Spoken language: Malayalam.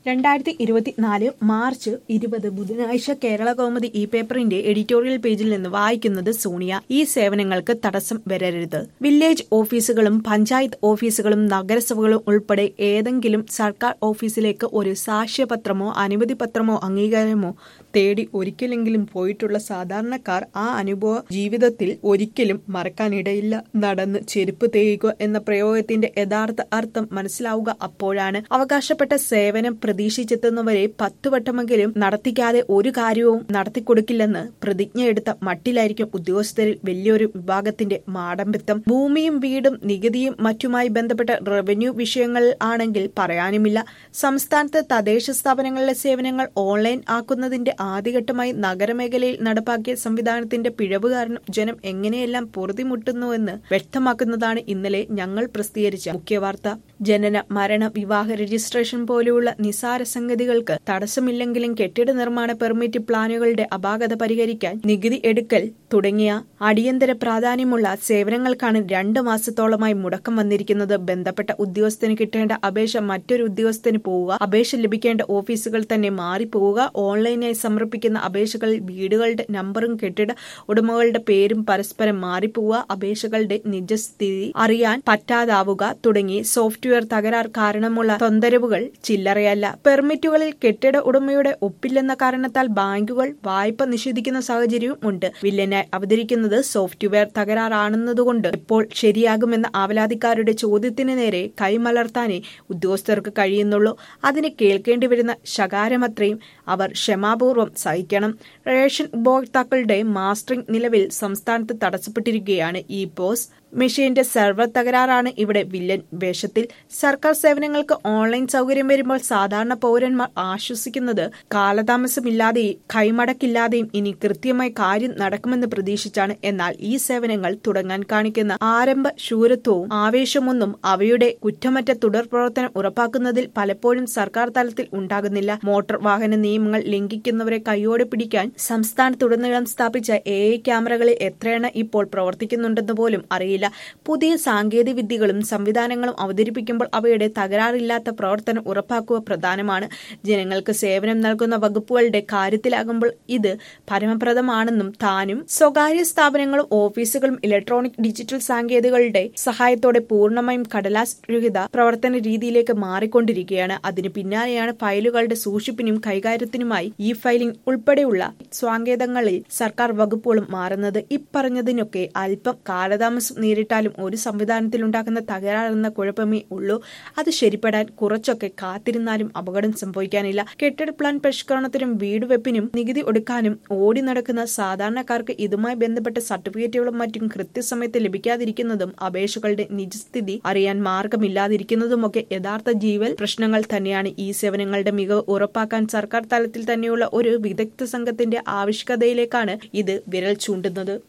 2024 മാർച്ച് 20 ബുധനാഴ്ച കേരള കൗമുദി ഈ പേപ്പറിന്റെ എഡിറ്റോറിയൽ പേജിൽ നിന്ന് വായിക്കുന്നത് സോണിയ. ഈ സേവനങ്ങൾക്ക് തടസ്സം വരരുത്. വില്ലേജ് ഓഫീസുകളും പഞ്ചായത്ത് ഓഫീസുകളും നഗരസഭകളും ഉൾപ്പെടെ ഏതെങ്കിലും സർക്കാർ ഓഫീസിലേക്ക് ഒരു സാക്ഷ്യപത്രമോ അനുമതി പത്രമോ അംഗീകാരമോ തേടി ഒരിക്കലെങ്കിലും പോയിട്ടുള്ള സാധാരണക്കാർ ആ അനുഭവ ജീവിതത്തിൽ ഒരിക്കലും മറക്കാനിടയില്ല. നടന്ന് ചെരുപ്പ് തേയുക എന്ന പ്രയോഗത്തിന്റെ യഥാർത്ഥ അർത്ഥം മനസ്സിലാവുക അപ്പോഴാണ്. അവകാശപ്പെട്ട സേവനം പ്രതീക്ഷിച്ചെത്തുന്നവരെ 10 വട്ടമെങ്കിലും നടത്തിക്കാതെ ഒരു കാര്യവും നടത്തിക്കൊടുക്കില്ലെന്ന് പ്രതിജ്ഞയെടുത്ത മട്ടിലായിരിക്കും ഉദ്യോഗസ്ഥരിൽ വലിയൊരു വിഭാഗത്തിന്റെ മാടമ്പിത്തം. ഭൂമിയും വീടും നികുതിയും മറ്റുമായി ബന്ധപ്പെട്ട റവന്യൂ വിഷയങ്ങൾ ആണെങ്കിൽ പറയാനുമില്ല. സംസ്ഥാനത്ത് തദ്ദേശ സ്ഥാപനങ്ങളിലെ സേവനങ്ങൾ ഓൺലൈൻ ആക്കുന്നതിന്റെ ആദ്യഘട്ടമായി നഗരമേഖലയിൽ നടപ്പാക്കിയ സംവിധാനത്തിന്റെ പിഴവ് കാരണം ജനം എങ്ങനെയെല്ലാം പൊറുതിമുട്ടുന്നുവെന്ന് വ്യക്തമാക്കുന്നതാണ് ഇന്നലെ ഞങ്ങൾ പ്രസിദ്ധീകരിച്ച മുഖ്യവാർത്ത. ജനന, മരണ, വിവാഹ രജിസ്ട്രേഷൻ പോലെയുള്ള നിസാര സംഗതികൾക്ക് തടസ്സമില്ലെങ്കിലും കെട്ടിട നിർമ്മാണ പെർമിറ്റ് പ്ലാനുകളുടെ അപാകത പരിഹരിക്കാൻ നികുതി എടുക്കൽ തുടങ്ങിയ അടിയന്തര പ്രാധാന്യമുള്ള സേവനങ്ങൾക്കാണ് 2 മാസത്തോളമായി മുടക്കം വന്നിരിക്കുന്നത്. ബന്ധപ്പെട്ട ഉദ്യോഗസ്ഥന് കിട്ടേണ്ട അപേക്ഷ മറ്റൊരു ഉദ്യോഗസ്ഥന് പോവുക, അപേക്ഷ ലഭിക്കേണ്ട ഓഫീസുകൾ തന്നെ മാറിപ്പോവുക, ഓൺലൈനായി സമർപ്പിക്കുന്ന അപേക്ഷകളിൽ വീടുകളുടെ നമ്പറും കെട്ടിട ഉടമകളുടെ പേരും പരസ്പരം മാറിപ്പോവുക, അപേക്ഷകളുടെ നിജസ്ഥിതി അറിയാൻ പറ്റാതാവുക തുടങ്ങി സോഫ്റ്റ്വെയർ തകരാർ കാരണമുള്ള തൊന്തരവുകൾ ചില്ലറയല്ല. പെർമിറ്റുകളിൽ കെട്ടിട ഉടമയുടെ ഒപ്പില്ലെന്ന കാരണത്താൽ ബാങ്കുകൾ വായ്പ നിഷേധിക്കുന്ന സാഹചര്യവും ഉണ്ട്. വില്ലനായി അവതരിക്കുന്നത് സോഫ്റ്റ്വെയർ തകരാറാണെന്നതുകൊണ്ട് എപ്പോൾ ശരിയാകുമെന്ന ആവലാതിക്കാരുടെ ചോദ്യത്തിന് നേരെ കൈമലർത്താനേ ഉദ്യോഗസ്ഥർക്ക് കഴിയുന്നുള്ളൂ. അതിന് കേൾക്കേണ്ടി വരുന്ന ശകാരമത്രയും അവർ ക്ഷമാപൂർവ്വം സഹിക്കണം. റേഷൻ ഉപഭോക്താക്കളുടെ മാസ്റ്ററിംഗ് നിലവിൽ സംസ്ഥാനത്ത് തടസ്സപ്പെട്ടിരിക്കുകയാണ്. ഈ പോസ് മെഷീന്റെ സെർവർ തകരാറാണ് ഇവിടെ വില്ലൻ വേഷത്തിൽ. സർക്കാർ സേവനങ്ങൾക്ക് ഓൺലൈൻ സൗകര്യം വരുമ്പോൾ സാധാരണ പൗരന്മാർ ആശ്വസിക്കുന്നത് കാലതാമസമില്ലാതെയും കൈമടക്കില്ലാതെയും ഇനി കൃത്യമായി കാര്യം നടക്കുമെന്ന് പ്രതീക്ഷിച്ചാണ്. എന്നാൽ ഈ സേവനങ്ങൾ തുടങ്ങാൻ കാണിക്കുന്ന ആരംഭ ശൂരത്വവും ആവേശമൊന്നും അവയുടെ കുറ്റമറ്റ തുടർ പ്രവർത്തനം ഉറപ്പാക്കുന്നതിൽ പലപ്പോഴും സർക്കാർ തലത്തിൽ ഉണ്ടാകുന്നില്ല. മോട്ടോർ വാഹന നിയമങ്ങൾ ലംഘിക്കുന്നവരെ കൈയോടെ പിടിക്കാൻ സംസ്ഥാനത്തുടനീളം സ്ഥാപിച്ച AI ക്യാമറകളിൽ എത്രയെണ്ണം ഇപ്പോൾ പ്രവർത്തിക്കുന്നുണ്ടെന്ന് പോലും അറിയില്ല. പുതിയ സാങ്കേതിക വിദ്യകളും സംവിധാനങ്ങളും അവതരിപ്പിക്കുമ്പോൾ അവയുടെ തകരാറില്ലാത്ത പ്രവർത്തനം ഉറപ്പാക്കുക പ്രധാനമാണ്. ജനങ്ങൾക്ക് സേവനം നൽകുന്ന വകുപ്പുകളുടെ കാര്യത്തിലാകുമ്പോൾ ഇത് പരമപ്രദമാണെന്നും താനും സ്വകാര്യ സ്ഥാപനങ്ങളും ഓഫീസുകളും ഇലക്ട്രോണിക് ഡിജിറ്റൽ സാങ്കേതികളുടെ സഹായത്തോടെ പൂർണ്ണമായും കടലാസ് രഹിത പ്രവർത്തന രീതിയിലേക്ക് മാറിക്കൊണ്ടിരിക്കുകയാണ്. അതിന് പിന്നാലെയാണ് ഫയലുകളുടെ സൂക്ഷിപ്പിനും കൈകാര്യത്തിനുമായി ഈ ഫയലിംഗ് ഉൾപ്പെടെയുള്ള സ്വാങ്കേതങ്ങളിൽ സർക്കാർ വകുപ്പുകളും മാറുന്നത്. ഇപ്പറഞ്ഞതിനൊക്കെ അല്പം കാലതാമസം നേരിട്ടാലും ഒരു സംവിധാനത്തിലുണ്ടാക്കുന്ന തകരാറെന്ന കുഴപ്പമേ ഉള്ളൂ. അത് ശരിപ്പെടാൻ കുറച്ചൊക്കെ കാത്തിരുന്നാലും അപകടം സംഭവിക്കാനില്ല. കെട്ടിട പ്ലാൻ പരിഷ്കരണത്തിനും വീട് വെപ്പിനും നികുതി ഒടുക്കാനും ഓടി നടക്കുന്ന സാധാരണക്കാർക്ക് ഇതുമായി ബന്ധപ്പെട്ട സർട്ടിഫിക്കറ്റുകളും മറ്റും കൃത്യസമയത്ത് ലഭിക്കാതിരിക്കുന്നതും അപേക്ഷകളുടെ നിജസ്ഥിതി അറിയാൻ മാർഗമില്ലാതിരിക്കുന്നതുമൊക്കെ യഥാർത്ഥ ജീവൽ പ്രശ്നങ്ങൾ തന്നെയാണ്. ഈ സേവനങ്ങളുടെ മികവ് ഉറപ്പാക്കാൻ സർക്കാർ തലത്തിൽ തന്നെയുള്ള ഒരു വിദഗ്ധ സംഘത്തിന്റെ ആവശ്യകതയിലേക്കാണ് ഇത് വിരൽ ചൂണ്ടുന്നത്.